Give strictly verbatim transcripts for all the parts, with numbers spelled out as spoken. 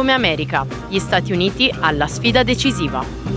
come America, gli Stati Uniti alla sfida decisiva.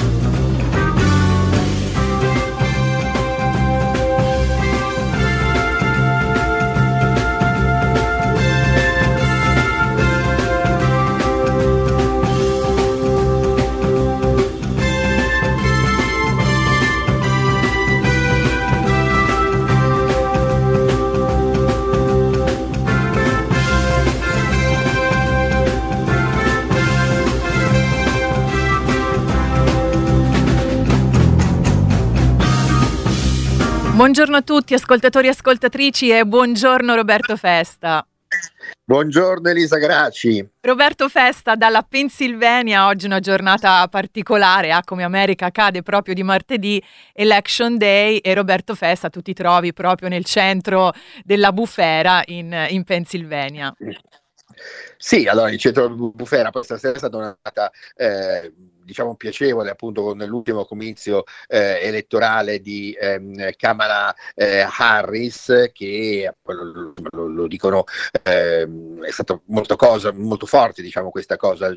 Buongiorno a tutti ascoltatori e ascoltatrici e buongiorno Roberto Festa. Buongiorno Elisa Gracci. Roberto Festa dalla Pennsylvania, oggi una giornata particolare, ah, come America cade proprio di martedì, Election Day, e Roberto Festa tu ti trovi proprio nel centro della bufera in, in Pennsylvania. Sì, allora il centro della bufera, poi stasera è stata una giornata eh, diciamo piacevole, appunto con l'ultimo comizio eh, elettorale di ehm, Kamala eh, Harris, che lo, lo, lo dicono eh, è stata molto cosa, molto forte, diciamo, questa cosa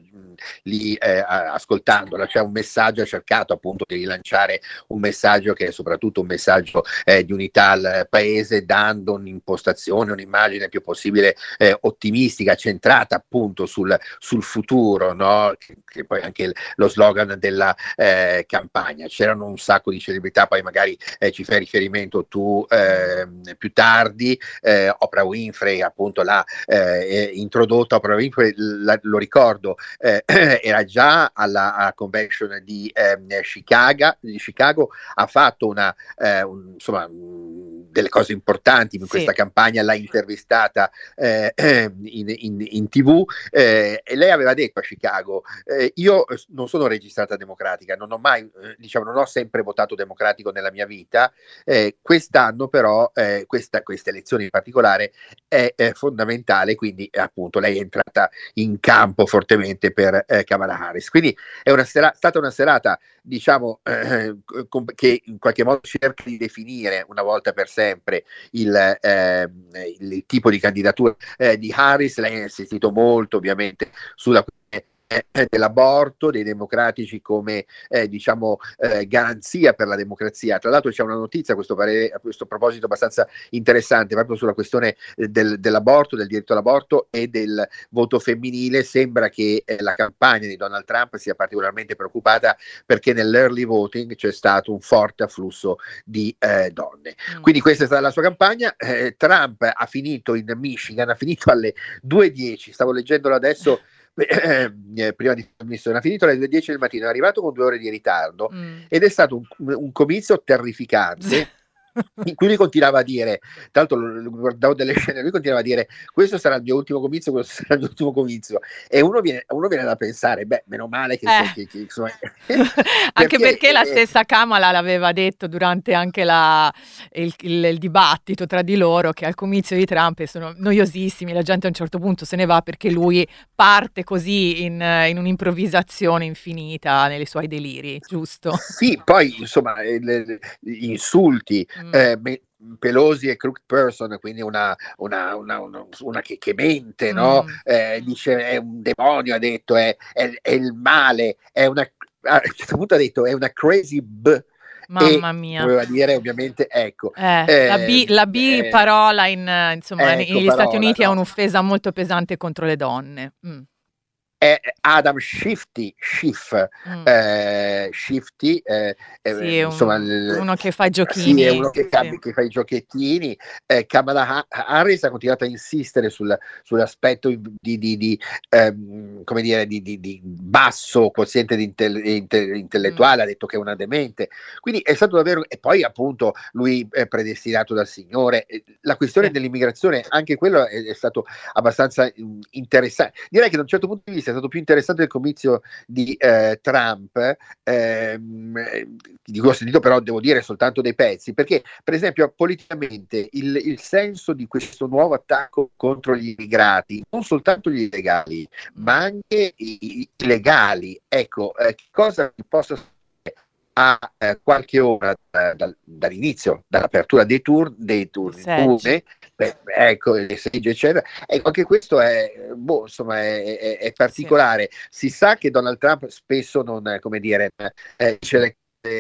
lì eh, ascoltandola. C'è un messaggio, ha cercato appunto di rilanciare un messaggio che è soprattutto un messaggio eh, di unità al paese, dando un'impostazione, un'immagine più possibile eh, ottimistica, centrata appunto sul, sul futuro, no? Che, che poi anche il, lo slogan della eh, campagna. C'erano un sacco di celebrità, poi magari eh, ci fai riferimento tu eh, più tardi. eh, Oprah Winfrey appunto l'ha eh, introdotta. Oprah Winfrey, la, lo ricordo, eh, era già alla, alla convention di eh, Chicago, di Chicago, ha fatto una eh, un, insomma delle cose importanti in sì. questa campagna, l'ha intervistata eh, in, in, in tv eh, e lei aveva detto a Chicago eh, io non sono registrata democratica, non ho mai eh, diciamo non ho sempre votato democratico nella mia vita, eh, quest'anno però eh, questa, questa elezione in particolare è, è fondamentale, quindi appunto lei è entrata in campo fortemente per eh, Kamala Harris, quindi è una sera, stata una serata diciamo eh, com- che in qualche modo cerca di definire una volta per sempre il, eh, il tipo di candidatura eh, di Harris. Lei ha insistito molto ovviamente sulla dell'aborto, dei democratici come eh, diciamo eh, garanzia per la democrazia. Tra l'altro c'è una notizia a questo, pare- a questo proposito abbastanza interessante proprio sulla questione eh, del, dell'aborto, del diritto all'aborto e del voto femminile. Sembra che eh, la campagna di Donald Trump sia particolarmente preoccupata perché nell'early voting c'è stato un forte afflusso di eh, donne. Mm. Quindi questa è stata la sua campagna. eh, Trump ha finito in Michigan, ha finito alle due e dieci, stavo leggendolo adesso Eh, prima di trasmissione, ha finito alle due e dieci del mattino, è arrivato con due ore di ritardo mm. ed è stato un, un comizio terrificante in cui lui continuava a dire, tra l'altro lo guardavo delle scene, lui continuava a dire questo sarà il mio ultimo comizio, questo sarà il mio ultimo comizio, e uno viene, uno viene da pensare, beh, meno male che, eh. che, che insomma, anche perché, perché la eh, stessa Kamala l'aveva detto durante anche la, il, il, il dibattito tra di loro, che al comizio di Trump sono noiosissimi, la gente a un certo punto se ne va perché lui parte così in, in un'improvvisazione infinita nei suoi deliri, giusto? Sì, poi insomma gli insulti mm. eh, Pelosi è crooked person, quindi una, una, una, una, una che, che mente, mm. no? Eh, dice è un demonio, ha detto, è, è, è il male, è una, a un certo punto ha detto è una crazy b. Mamma mia. Doveva dire ovviamente, ecco. Eh, eh, la B, la B eh, parola in, insomma, ecco, negli parola, Stati Uniti no? È un'offesa molto pesante contro le donne. Mm. È Adam Shifty, Schiff, mm. eh, Shifty, eh, sì, insomma, un, uno che fa i giochini. Sì, è uno che, sì. che fa i giochettini. Eh, Kamala Harris ha continuato a insistere sul, sull'aspetto di, di, di ehm, come dire, di, di, di basso quoziente di intel- intel- intellettuale, mm. ha detto che è una demente. Quindi è stato davvero, e poi appunto lui è predestinato dal Signore. La questione sì. dell'immigrazione, anche quello è, è stato abbastanza interessante. Direi che da un certo punto di vista è stato più interessante il comizio di eh, Trump, ehm, di cui ho sentito però, devo dire, soltanto dei pezzi, perché per esempio politicamente il, il senso di questo nuovo attacco contro gli immigrati, non soltanto gli illegali, ma anche i, i legali, ecco, eh, cosa possa a eh, qualche ora da, da, dall'inizio, dall'apertura dei tour, dei turni, turni Beh, ecco, il seggio, eccetera. Ecco, anche questo è, boh, insomma, è, è, è particolare. Sì. Si sa che Donald Trump spesso non, come dire, eh, ce le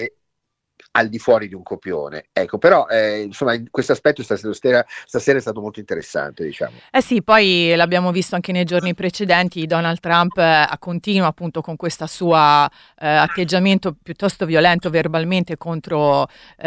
al di fuori di un copione, ecco, però eh, insomma questo aspetto stasera, stasera è stato molto interessante, diciamo. Eh sì, poi l'abbiamo visto anche nei giorni precedenti, Donald Trump eh, continua appunto con questo suo eh, atteggiamento piuttosto violento verbalmente contro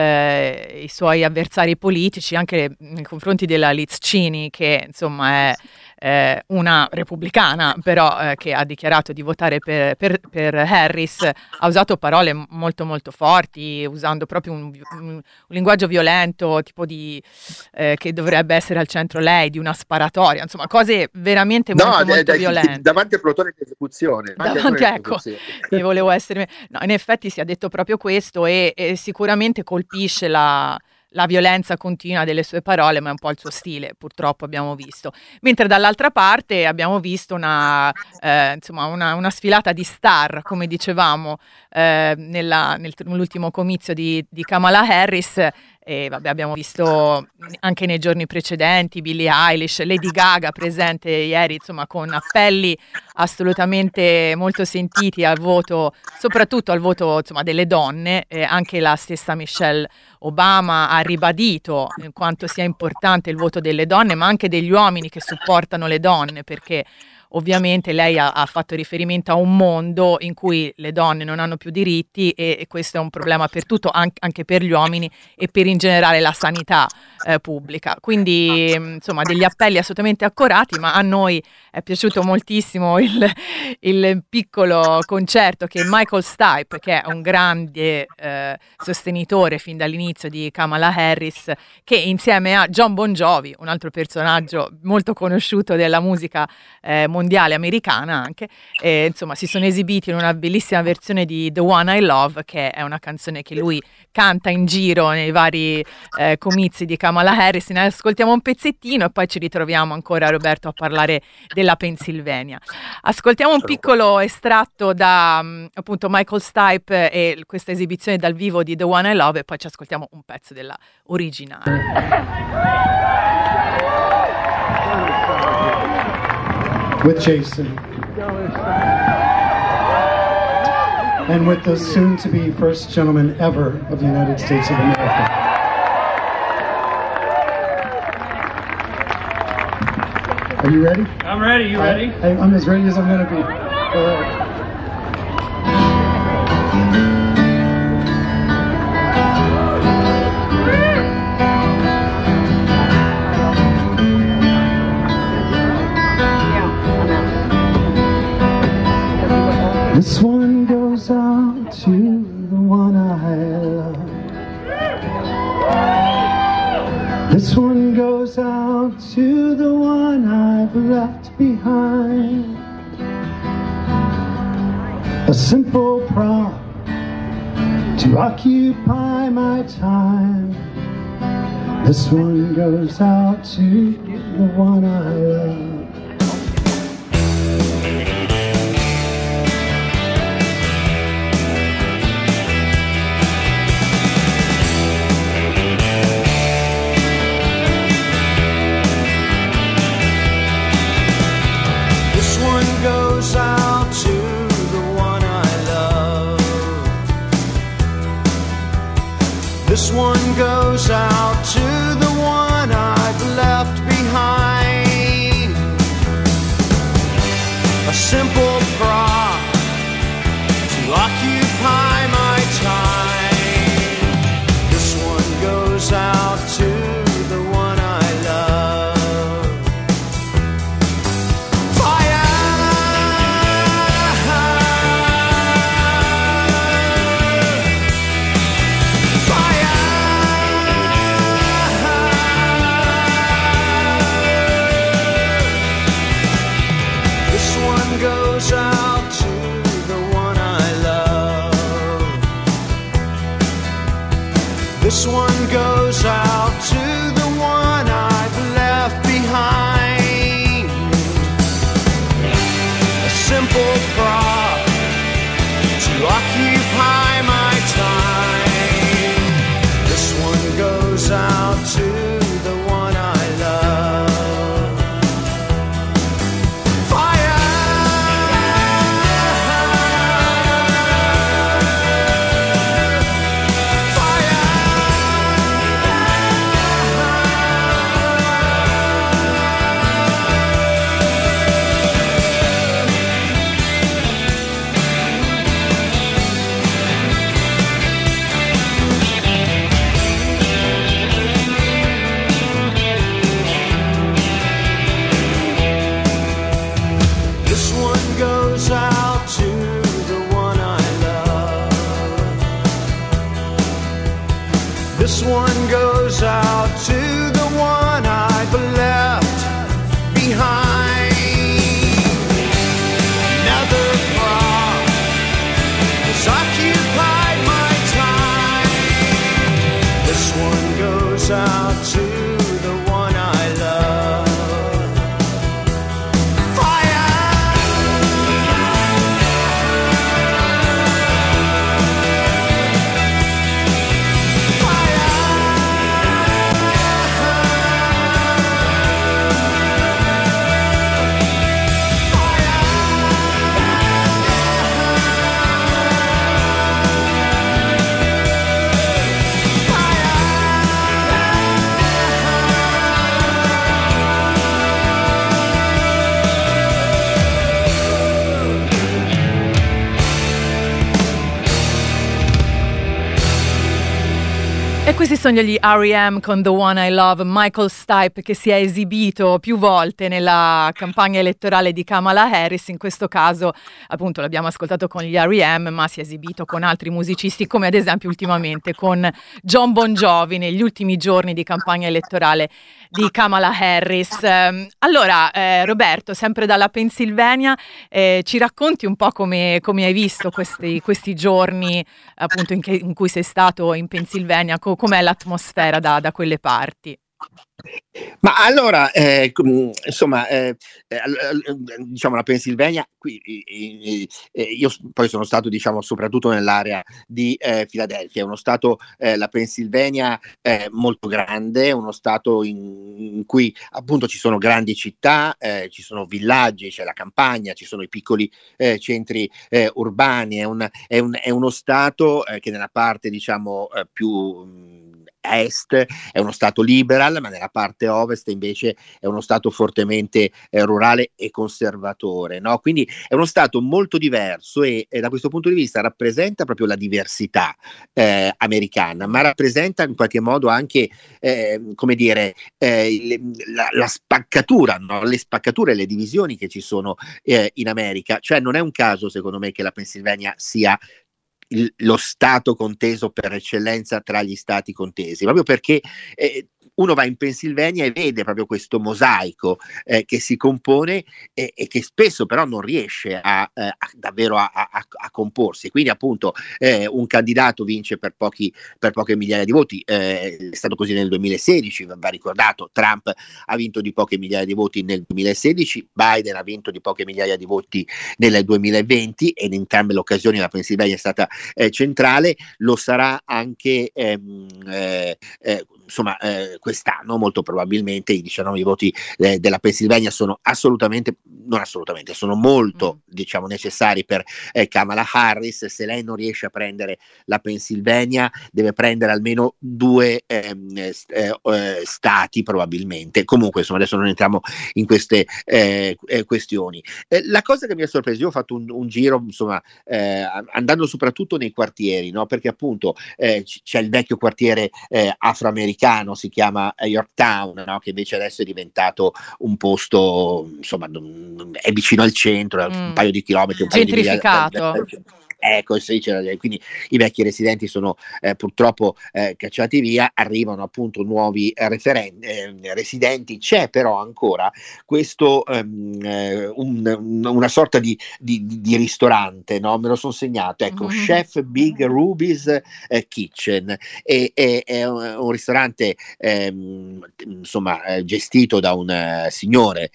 eh, i suoi avversari politici, anche nei confronti della Liz Cheney, che insomma è eh, una repubblicana, però eh, che ha dichiarato di votare per, per, per Harris, ha usato parole molto molto forti, usando proprio un, un, un linguaggio violento, tipo di eh, che dovrebbe essere al centro lei, di una sparatoria, insomma cose veramente no, molto, d- molto d- violente. Davanti al plotone di esecuzione. Davanti, ecco, io volevo essere... No, in effetti si è detto proprio questo e, e sicuramente colpisce la... la violenza continua delle sue parole, ma è un po' il suo stile, purtroppo abbiamo visto. Mentre dall'altra parte abbiamo visto una, eh, insomma una, una sfilata di star, come dicevamo, eh, nella, nel, nell'ultimo comizio di, di Kamala Harris, e vabbè, abbiamo visto anche nei giorni precedenti Billie Eilish, Lady Gaga presente ieri, insomma con appelli assolutamente molto sentiti al voto, soprattutto al voto insomma delle donne, eh, anche la stessa Michelle Obama ha ribadito quanto sia importante il voto delle donne, ma anche degli uomini che supportano le donne, perché ovviamente lei ha, ha fatto riferimento a un mondo in cui le donne non hanno più diritti e, e questo è un problema per tutto, anche, anche per gli uomini e per in generale la sanità eh, pubblica. Quindi insomma degli appelli assolutamente accorati, ma a noi è piaciuto moltissimo il, il piccolo concerto che Michael Stipe, che è un grande eh, sostenitore fin dall'inizio di Kamala Harris, che insieme a John Bon Jovi, un altro personaggio molto conosciuto della musica eh, mondiale americana anche, e, insomma si sono esibiti in una bellissima versione di The One I Love, che è una canzone che lui canta in giro nei vari eh, comizi di Kamala Harris. Ne ascoltiamo un pezzettino e poi ci ritroviamo ancora, Roberto, a parlare della Pennsylvania. Ascoltiamo un piccolo estratto da um, appunto Michael Stipe e questa esibizione dal vivo di The One I Love e poi ci ascoltiamo un pezzo della originale. With Jason and with the soon-to-be first gentleman ever of the United States of America. Are you ready? I'm ready. You ready? I, I, I'm as ready as I'm going to be. All right. This one goes out to the one I love. This one goes out to the one I've left behind. A simple prop to occupy my time. This one goes out to the one I love. This one goes out to the one I've left behind. A simple prop to occupy my time. This one goes out to the one I love. Fire! Goes out to the one I love. This one goes out to the one I've left behind. A simple prop to occupy my time. This one goes out to the one I love. one goes out to the one I've left behind. Another thought has occupied my time. This one goes out to the one I love. E questi sono gli R E M con The One I Love, Michael Stipe, che si è esibito più volte nella campagna elettorale di Kamala Harris. In questo caso appunto l'abbiamo ascoltato con gli R E M, ma si è esibito con altri musicisti, come ad esempio ultimamente con John Bon Jovi negli ultimi giorni di campagna elettorale di Kamala Harris. Eh, allora eh, Roberto, sempre dalla Pennsylvania, eh, ci racconti un po' come, come hai visto questi, questi giorni appunto in, che, in cui sei stato in Pennsylvania, co- com'è l'atmosfera da, da quelle parti? Ma allora, eh, insomma, eh, eh, diciamo la Pennsylvania, qui, eh, eh, io poi sono stato, diciamo, soprattutto nell'area di eh, Filadelfia, è uno stato, eh, la Pennsylvania, eh, molto grande, uno stato in, in cui appunto ci sono grandi città, eh, ci sono villaggi, c'è la campagna, ci sono i piccoli eh, centri eh, urbani, è, un, è, un, è uno stato eh, che nella parte, diciamo, eh, più mh, a est è uno stato liberal, ma nella parte ovest invece è uno stato fortemente eh, rurale e conservatore, no? Quindi è uno stato molto diverso e, e da questo punto di vista rappresenta proprio la diversità eh, americana, ma rappresenta in qualche modo anche eh, come dire eh, le, la, la spaccatura, no? Le spaccature e le divisioni che ci sono eh, in America. Cioè non è un caso, secondo me, che la Pennsylvania sia Il, lo stato conteso per eccellenza tra gli stati contesi, proprio perché eh, uno va in Pennsylvania e vede proprio questo mosaico eh, che si compone e, e che spesso però non riesce a, eh, a davvero a, a, a comporsi. Quindi appunto eh, un candidato vince per pochi per poche migliaia di voti, eh, è stato così nel duemilasedici, va ricordato, Trump ha vinto di poche migliaia di voti nel duemilasedici, Biden ha vinto di poche migliaia di voti nel duemilaventi e in entrambe le occasioni la Pennsylvania è stata eh, centrale, lo sarà anche ehm, eh, eh, insomma eh, quest'anno molto probabilmente. I diciannove voti eh, della Pennsylvania sono assolutamente, non assolutamente, sono molto mm. diciamo necessari per eh, Kamala Harris. Se lei non riesce a prendere la Pennsylvania deve prendere almeno due ehm, eh, eh, stati probabilmente. Comunque insomma adesso non entriamo in queste eh, eh, questioni. Eh, la cosa che mi ha sorpreso, io ho fatto un, un giro insomma eh, andando soprattutto nei quartieri, no? Perché appunto eh, c- c'è il vecchio quartiere eh, afroamericano, si chiama Yorktown, no? Che invece adesso è diventato un posto, insomma, è vicino al centro, mm. un paio di chilometri, un paio gentrificato. Di miglia, ecco, sì, quindi i vecchi residenti sono eh, purtroppo eh, cacciati via, arrivano appunto nuovi eh, referen- eh, residenti. C'è però ancora questo um, eh, un, una sorta di, di, di ristorante, no? Me lo sono segnato, ecco, mm-hmm. Chef Big Ruby's eh, Kitchen, e, e, è un, un ristorante ehm, insomma eh, gestito da un uh, signore,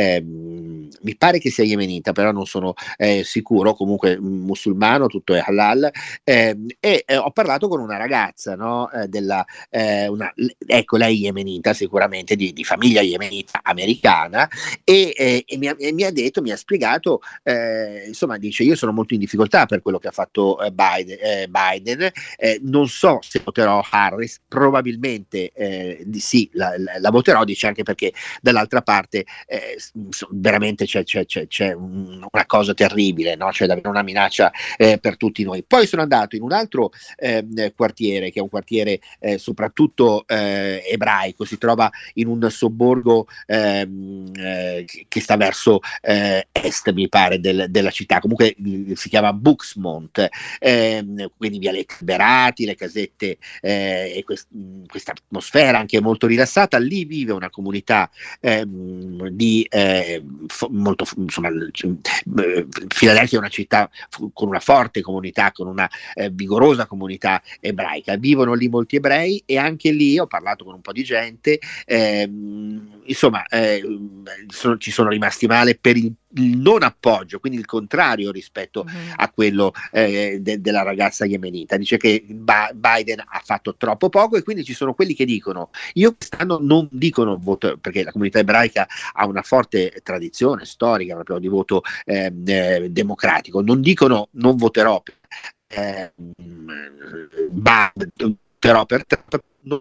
ehm, mi pare che sia yemenita, però non sono eh, sicuro, comunque musulmano, tutto è halal, eh, e eh, ho parlato con una ragazza, no, eh, della, eh, una, ecco, lei yemenita, sicuramente di, di famiglia yemenita americana, e, eh, e, mi ha, e mi ha detto, mi ha spiegato, eh, insomma, dice: io sono molto in difficoltà per quello che ha fatto eh, Biden, eh, Biden eh, non so se voterò Harris, probabilmente eh, di sì, la, la, la voterò, dice, anche perché dall'altra parte eh, veramente c'è, c'è, c'è, c'è una cosa terribile, no? C'è davvero una minaccia eh, eh, per tutti noi. Poi sono andato in un altro eh, quartiere, che è un quartiere eh, soprattutto eh, ebraico, si trova in un sobborgo ehm, eh, che sta verso eh, est, mi pare, del, della città, comunque si chiama Buxmont, ehm, quindi vialetti liberati, le casette eh, e quest- questa atmosfera anche molto rilassata. Lì vive una comunità ehm, di eh, fo- molto insomma, Filadelfia è una città f- con una forte comunità, con una eh, vigorosa comunità ebraica, vivono lì molti ebrei, e anche lì ho parlato con un po' di gente, ehm, insomma eh, sono, ci sono rimasti male per il, il non appoggio, quindi il contrario rispetto mm-hmm. a quello eh, de- della ragazza yemenita. Dice che ba- Biden ha fatto troppo poco, e quindi ci sono quelli che dicono: io quest'anno non dicono voto, perché la comunità ebraica ha una forte tradizione storica proprio di voto eh, eh, democratico, non dicono non voterò per eh, Biden, voterò per Trump, no,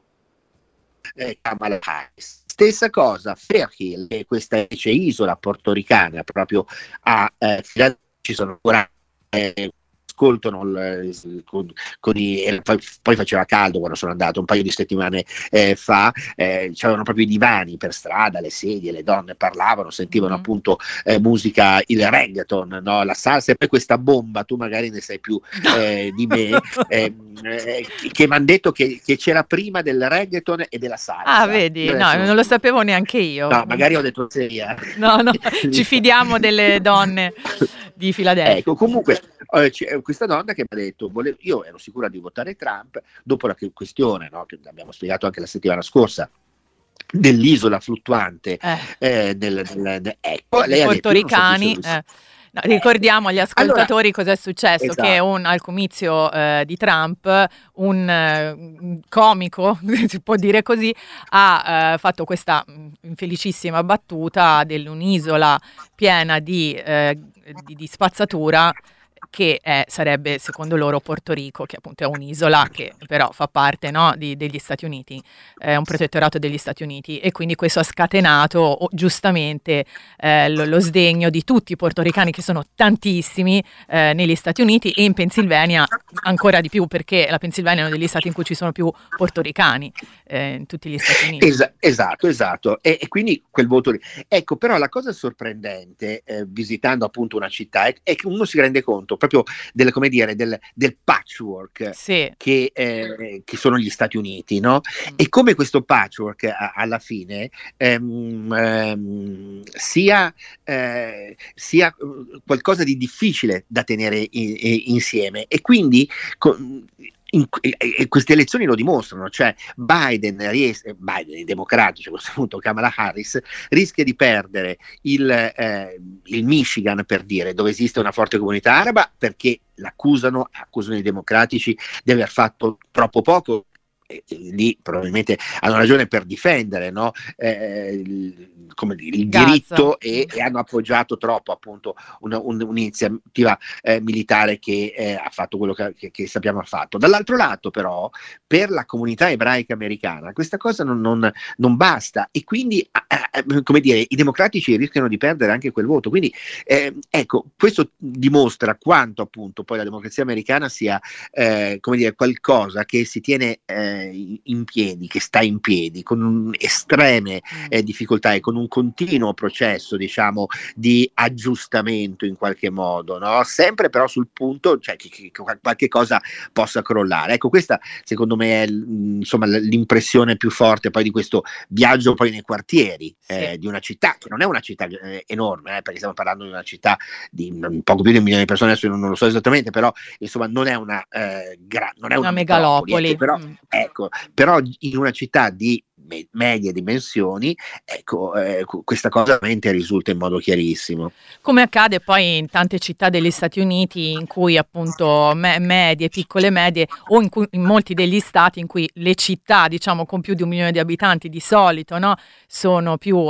eh, Kamala Harris. Stessa cosa Fairhill, che è questa invece isola portoricana proprio a eh, Filadelfia, ci sono ancora eh, ascoltano il, con, con i, e poi, poi faceva caldo quando sono andato un paio di settimane eh, fa, eh, c'erano proprio i divani per strada, le sedie, le donne parlavano, sentivano mm-hmm. appunto eh, musica, il reggaeton, no? La salsa, e poi questa bomba, tu magari ne sai più eh, di me, eh, eh, che mi hanno detto che, che c'era prima del reggaeton e della salsa. Ah, vedi, no, adesso non lo sapevo neanche io. No, magari ho detto seria. No, no, ci fidiamo delle donne di Filadelfia. Ecco, comunque eh, c'è questa donna che mi ha detto: volevo, io ero sicura di votare Trump dopo la questione, no, che abbiamo spiegato anche la settimana scorsa, dell'isola fluttuante eh. Eh, del, del, del, ecco, lei ha detto, portoricani. No, ricordiamo agli ascoltatori allora, cosa è successo, esatto. che un, al comizio eh, di Trump un eh, comico, si può dire così, ha eh, fatto questa infelicissima battuta dell'un'isola piena di, eh, di, di spazzatura, che è, sarebbe secondo loro Porto Rico, che appunto è un'isola che però fa parte, no, di, degli Stati Uniti, è un protettorato degli Stati Uniti, e quindi questo ha scatenato oh, giustamente eh, lo, lo sdegno di tutti i portoricani, che sono tantissimi eh, negli Stati Uniti, e in Pennsylvania ancora di più, perché la Pennsylvania è uno degli stati in cui ci sono più portoricani eh, in tutti gli Stati Uniti. Es- esatto, esatto, e, e quindi quel voto lì. Ecco, però la cosa sorprendente eh, visitando appunto una città è, è che uno si rende conto proprio del, come dire, del, del patchwork sì. che, eh, che sono gli Stati Uniti, no? Mm. E come questo patchwork a, alla fine ehm, ehm, sia, eh, sia qualcosa di difficile da tenere in, in, insieme, e quindi con, In, e queste elezioni lo dimostrano, cioè Biden, ries- Biden i democratici, a questo punto Kamala Harris, rischia di perdere il, eh, il Michigan, per dire, dove esiste una forte comunità araba, perché l'accusano, accusano i democratici di aver fatto troppo poco. E lì probabilmente hanno ragione per difendere, no? eh, il, come dire, il diritto, e, e hanno appoggiato troppo appunto una, un, un'iniziativa eh, militare che eh, ha fatto quello che, che, che sappiamo ha fatto. Dall'altro lato però per la comunità ebraica americana questa cosa non, non, non basta, e quindi eh, come dire, i democratici rischiano di perdere anche quel voto, quindi eh, ecco, questo dimostra quanto appunto poi la democrazia americana sia eh, come dire, qualcosa che si tiene eh, in piedi, che sta in piedi con estreme eh, difficoltà e con un continuo processo, diciamo, di aggiustamento in qualche modo, no? Sempre però sul punto, cioè che, che qualche cosa possa crollare. Ecco, questa secondo me è insomma l'impressione più forte poi di questo viaggio poi nei quartieri eh, sì. di una città che non è una città eh, enorme, eh, perché stiamo parlando di una città di un poco più di un milione di persone, adesso non, non lo so esattamente, però insomma non è una eh, gra- non è una, una megalopoli, ecco, però, mm. ecco, però in una città di me- medie dimensioni, ecco, eh, questa cosa veramente risulta in modo chiarissimo. Come accade poi in tante città degli Stati Uniti, in cui appunto me- medie, piccole medie, o in, cui, in molti degli stati in cui le città, diciamo, con più di un milione di abitanti di solito, no, sono più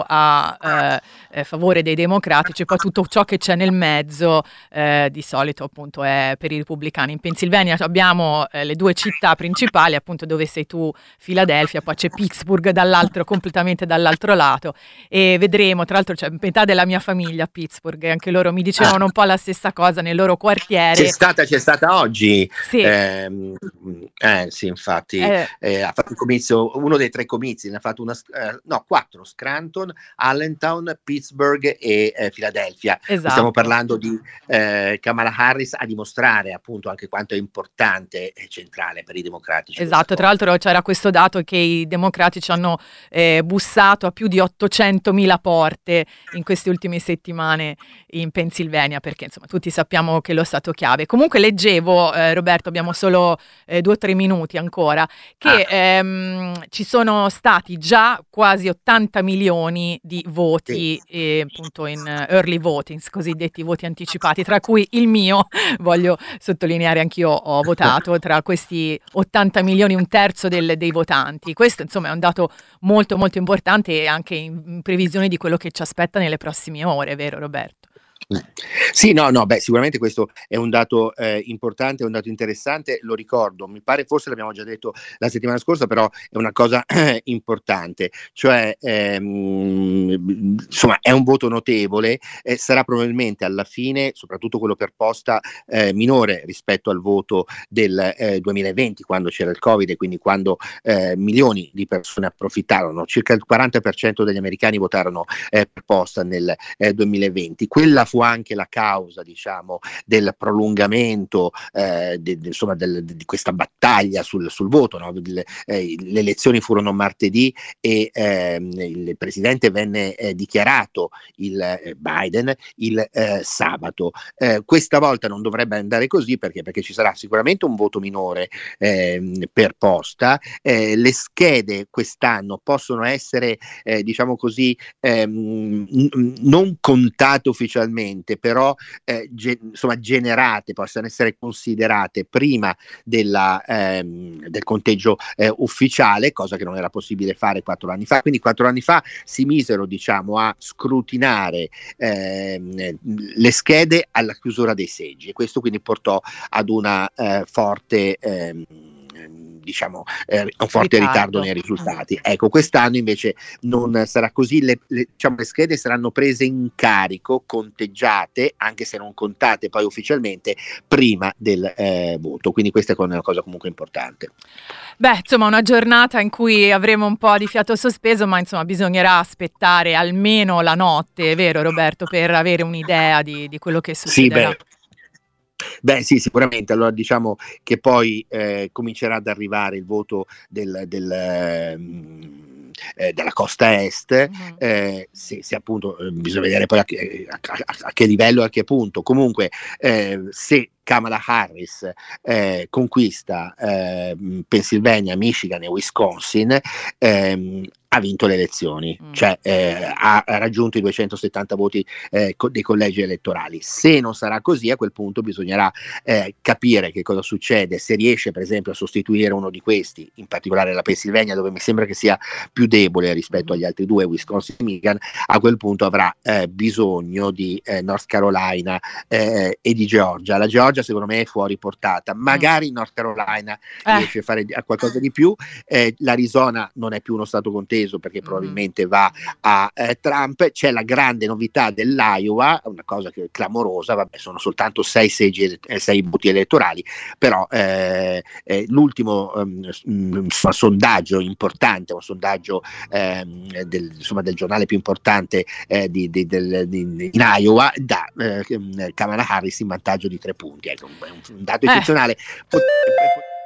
a eh, favore dei democratici, poi tutto ciò che c'è nel mezzo eh, di solito appunto è per i repubblicani. In Pennsylvania abbiamo eh, le due città principali, appunto dove sei tu, Filadelfia, poi c'è Pittsburgh Pittsburgh dall'altro, completamente dall'altro lato, e vedremo. Tra l'altro c'è metà della mia famiglia a Pittsburgh e anche loro mi dicevano Ah. un po' la stessa cosa nel loro quartiere. C'è stata, c'è stata oggi, Sì. ehm, eh, sì, infatti, Eh. eh, ha fatto un comizio, uno dei tre comizi, ne ha fatto una, eh, no, quattro: Scranton, Allentown, Pittsburgh e eh, Philadelphia. Esatto. Stiamo parlando di eh, Kamala Harris a dimostrare appunto anche quanto è importante e centrale per i democratici. Esatto, tra l'altro c'era questo dato che i democratici hanno eh, bussato a più di ottocentomila porte in queste ultime settimane in Pennsylvania, perché insomma tutti sappiamo che è lo stato chiave. Comunque leggevo, eh, Roberto, abbiamo solo eh, due o tre minuti ancora, che Ah. ehm, ci sono stati già quasi ottanta milioni di voti, eh, appunto in eh, early voting, cosiddetti voti anticipati, tra cui il mio, voglio sottolineare anch'io ho votato, tra questi ottanta milioni, un terzo del- dei votanti. Questo insomma è un dato molto molto importante e anche in, in previsione di quello che ci aspetta nelle prossime ore, vero Roberto? Sì, no, no, beh, sicuramente questo è un dato eh, importante, è un dato interessante, lo ricordo, mi pare forse l'abbiamo già detto la settimana scorsa, però è una cosa eh, importante, cioè ehm, insomma è un voto notevole, eh, sarà probabilmente alla fine, soprattutto quello per posta, eh, minore rispetto al voto del eh, duemilaventi, quando c'era il Covid e quindi quando eh, milioni di persone approfittarono, circa il quaranta per cento degli americani votarono eh, per posta nel eh, duemilaventi. Quella fu anche la causa, diciamo, del prolungamento eh, de, de, insomma del, de, di questa battaglia sul, sul voto, no? le, eh, le elezioni furono martedì e ehm, il presidente venne eh, dichiarato, il eh, Biden, il eh, sabato. Eh, questa volta non dovrebbe andare così, perché perché ci sarà sicuramente un voto minore ehm, per posta. Eh, le schede quest'anno possono essere eh, diciamo così ehm, n- non contate ufficialmente, però eh, ge- insomma generate, possono essere considerate prima della, ehm, del conteggio eh, ufficiale, cosa che non era possibile fare quattro anni fa. Quindi quattro anni fa si misero, diciamo, a scrutinare ehm, le schede alla chiusura dei seggi, e questo quindi portò ad una eh, forte ehm, diciamo eh, un forte Ritardo. ritardo nei risultati. Ecco, quest'anno invece non sarà così, le, le, diciamo, le schede saranno prese in carico, conteggiate, anche se non contate poi ufficialmente, prima del eh, voto, quindi questa è una cosa comunque importante. Beh, insomma, una giornata in cui avremo un po' di fiato sospeso, ma insomma bisognerà aspettare almeno la notte, vero Roberto, per avere un'idea di, di quello che succederà. Sì, beh. Beh sì, sicuramente. Allora diciamo che poi eh, comincerà ad arrivare il voto del, del, eh, della costa est, Mhm. eh, se, se appunto eh, bisogna vedere poi a che, a, a, a che livello e a che punto. Comunque eh, se Kamala Harris eh, conquista eh, Pennsylvania, Michigan e Wisconsin, ehm, ha vinto le elezioni, Mm. cioè eh, ha raggiunto i duecentosettanta voti eh, co- dei collegi elettorali. Se non sarà così, a quel punto bisognerà eh, capire che cosa succede, se riesce per esempio a sostituire uno di questi, in particolare la Pennsylvania, dove mi sembra che sia più debole rispetto agli altri due, Wisconsin e Michigan. A quel punto avrà eh, bisogno di eh, North Carolina eh, e di Georgia. La Georgia secondo me è fuori portata, magari North Carolina Eh. riesce a fare a qualcosa di più. eh, l'Arizona non è più uno stato conteso, perché Mhm. probabilmente va a eh, Trump. C'è la grande novità dell'Iowa, una cosa che è clamorosa, vabbè, sono soltanto sei seggi, eh, sei voti elettorali, però eh, eh, l'ultimo um, um, sondaggio importante, un sondaggio ehm, del, insomma, del giornale più importante eh, di, di, del, di, in Iowa, dà eh, Kamala Harris in vantaggio di tre punti. Ecco, è un, un dato Eh. eccezionale. Pot-